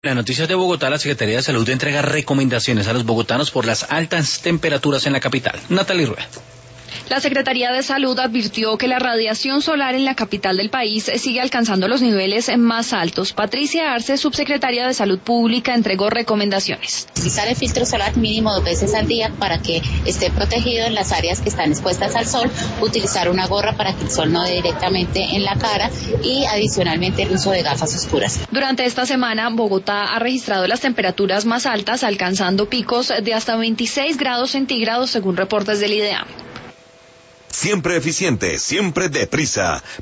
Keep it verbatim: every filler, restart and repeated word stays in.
En las noticias de Bogotá, la Secretaría de Salud entrega recomendaciones a los bogotanos por las altas temperaturas en la capital. Natalie Rueda. La Secretaría de Salud advirtió que la radiación solar en la capital del país sigue alcanzando los niveles más altos. Patricia Arce, subsecretaria de Salud Pública, entregó recomendaciones. Utilizar el filtro solar mínimo dos veces al día para que esté protegido en las áreas que están expuestas al sol, utilizar una gorra para que el sol no dé directamente en la cara y adicionalmente el uso de gafas oscuras. Durante esta semana, Bogotá ha registrado las temperaturas más altas, alcanzando picos de hasta veintiséis grados centígrados según reportes del IDEAM. Siempre eficiente, siempre deprisa.